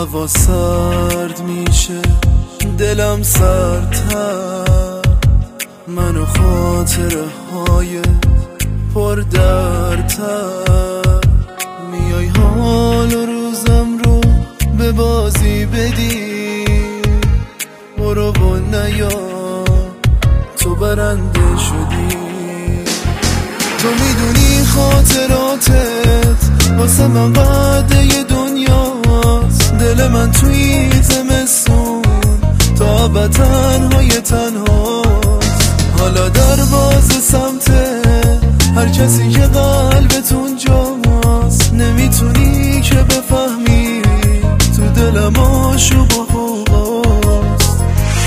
هوا سرد میشه، دلم سردتر، من و خاطره های پر دردتر. میای حال و روزم رو به بازی بدی، برو و نیا تو برنده شدی. تو میدونی خاطراتت واسه من وعده دنیاست، دل من توی زمستون تا ابد تنهای تنهاست. حالا دروازه سمت هر کسی که قلبت اونجاست، نمیتونی که بفهمی تو دلم آشوب و غوغاست.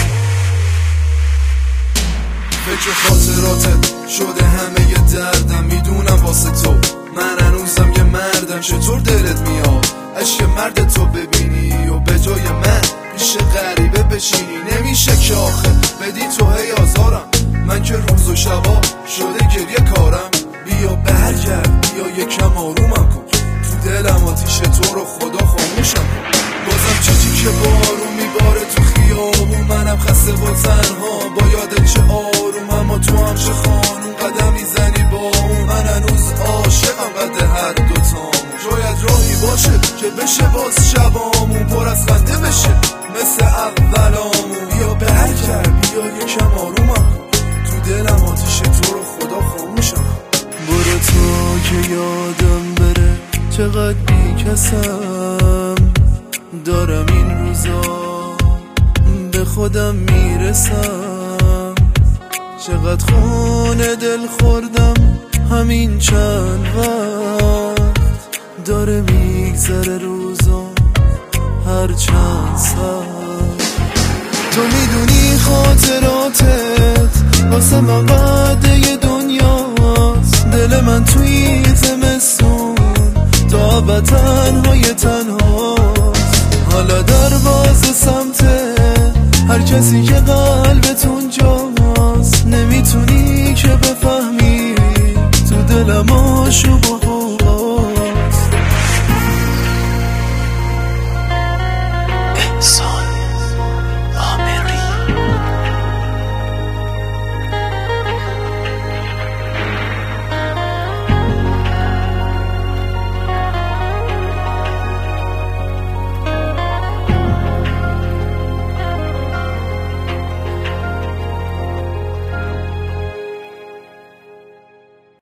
فکر خاطراتت شده همه ی دردم، میدونم واسه تو من هنوزم یه مردم. چطور دلت میاد عشق مرد تو ببینی و به جای من پیش غریبه بشینی؟ نمیشه که آخه بدی تو هی آزارم، من که روز و شبا شده گریه کارم. بیا برگرد، بیا یکم آرومم کن، تو دلم آتیش تو رو خدا خاموشم کن. بازم چیزی که بارون میباره تو خیابون، منم خسته و تنها با یادت چه آروم. اما تو هم چه خانون قدم میزنی با اون، من هنوز عاشقم قد هر دوتامون. شاید راهی باشه که بشه باز شبامون پر از خنده بشه مثل اولامون. بیا برگرد، بیا یکم آرومم کن، تو دلم آتیش تو رو خدا خاموشم کن. برو تو که یادم بره چقدر بی کسم، دارم این روزا به خودم میرسم. چقدر خونه دل خوردم همین چند وقت، داره میگذره روزا هر چند ساعت. تو میدونی خاطراتت واسه من وعده دنیاست، دل من توی زمستون تا ابد تنهای تنهاست. حالا دروازه سمت هر کسی که قلبت اونجاست، نمیتونی که بفهمی تو دلم آشوب و